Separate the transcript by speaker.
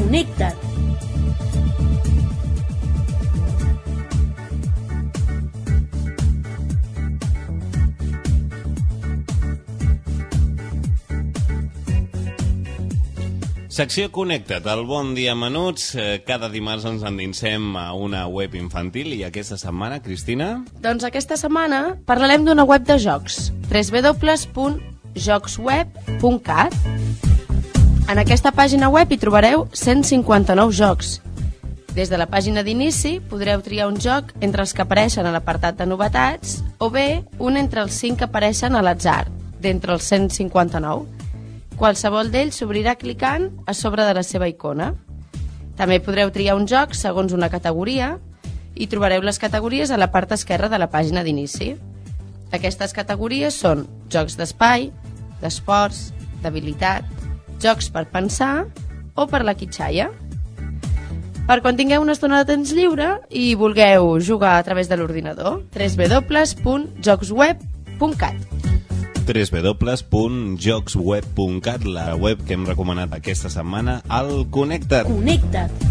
Speaker 1: Connecta't.
Speaker 2: Secció Connecta't, el bon dia menuts. Cada dimarts ens endinsem a una web infantil i aquesta setmana, Cristina?
Speaker 3: Doncs aquesta setmana parlarem d'una web de jocs, www.jocsweb.cat. En aquesta pàgina web hi trobareu 159 jocs. Des de la pàgina d'inici podreu triar un joc entre els que apareixen a l'apartat de novetats o bé un entre els 5 que apareixen a l'atzar, d'entre els 159. Qualsevol d'ells s'obrirà clicant a sobre de la seva icona. També podreu triar un joc segons una categoria i trobareu les categories a la part esquerra de la pàgina d'inici. Aquestes categories són jocs d'espai, d'esports, d'habilitat, jocs per pensar o per la quitxalla. Per quan tingueu una estona de temps lliure i vulgueu jugar a través de l'ordinador, www.jocsweb.cat.
Speaker 2: www.jocsweb.cat, la web que hem recomanat aquesta setmana al Connecta't.
Speaker 1: Connecta't.